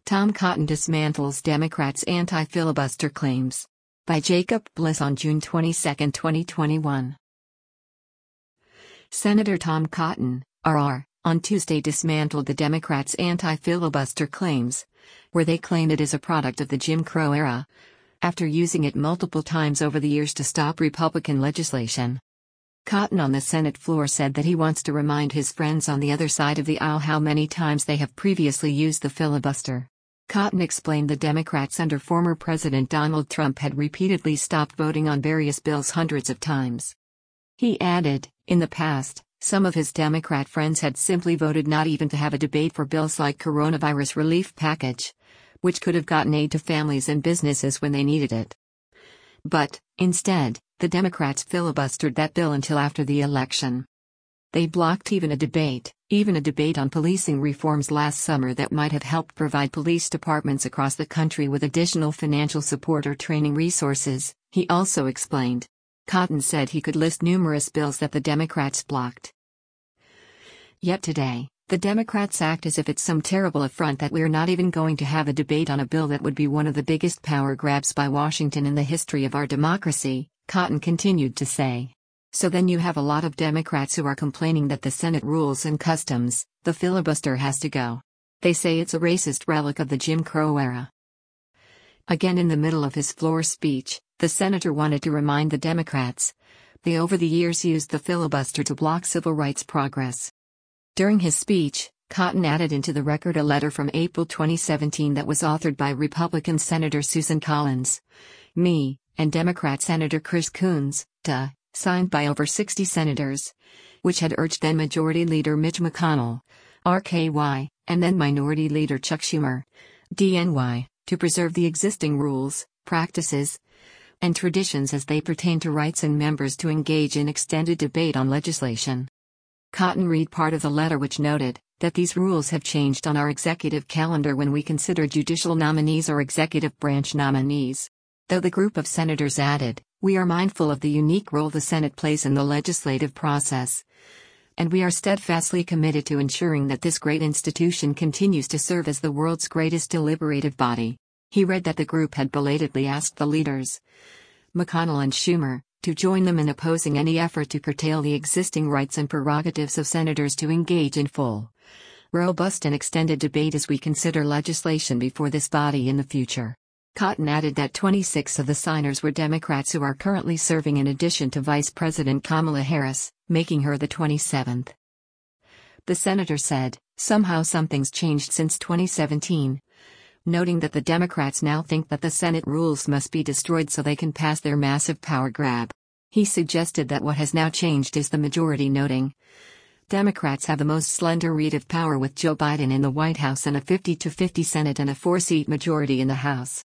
Tom Cotton dismantles Democrats' anti-filibuster claims. By Jacob Bliss on June 22, 2021. Senator Tom Cotton, RR, on Tuesday dismantled the Democrats' anti-filibuster claims, where they claim it is a product of the Jim Crow era, after using it multiple times over the years to stop Republican legislation. Cotton on the Senate floor said that he wants to remind his friends on the other side of the aisle how many times they have previously used the filibuster. Cotton explained the Democrats under former President Donald Trump had repeatedly stopped voting on various bills hundreds of times. He added, in the past, some of his Democrat friends had simply voted not even to have a debate for bills like coronavirus relief package, which could have gotten aid to families and businesses when they needed it. But, instead, the Democrats filibustered that bill until after the election. They blocked even a debate on policing reforms last summer that might have helped provide police departments across the country with additional financial support or training resources, he also explained. Cotton said he could list numerous bills that the Democrats blocked. Yet today, the Democrats act as if it's some terrible affront that we're not even going to have a debate on a bill that would be one of the biggest power grabs by Washington in the history of our democracy, Cotton continued to say. So then you have a lot of Democrats who are complaining that the Senate rules and customs, the filibuster has to go. They say it's a racist relic of the Jim Crow era. Again in the middle of his floor speech, the senator wanted to remind the Democrats, they over the years used the filibuster to block civil rights progress. During his speech, Cotton added into the record a letter from April 2017 that was authored by Republican Senator Susan Collins, me, and Democrat Senator Chris Coons, signed by over 60 senators, which had urged then Majority Leader Mitch McConnell, RKY, and then Minority Leader Chuck Schumer, DNY, to preserve the existing rules, practices, and traditions as they pertain to rights and members to engage in extended debate on legislation. Cotton read part of the letter which noted that these rules have changed on our executive calendar when we consider judicial nominees or executive branch nominees. Though the group of senators added, we are mindful of the unique role the Senate plays in the legislative process, and we are steadfastly committed to ensuring that this great institution continues to serve as the world's greatest deliberative body. He read that the group had belatedly asked the leaders, McConnell and Schumer, to join them in opposing any effort to curtail the existing rights and prerogatives of senators to engage in full, robust and extended debate as we consider legislation before this body in the future. Cotton added that 26 of the signers were Democrats who are currently serving in addition to Vice President Kamala Harris, making her the 27th. The senator said, somehow something's changed since 2017, noting that the Democrats now think that the Senate rules must be destroyed so they can pass their massive power grab. He suggested that what has now changed is the majority, noting, Democrats have the most slender reed of power with Joe Biden in the White House and a 50-50 Senate and a 4-seat majority in the House.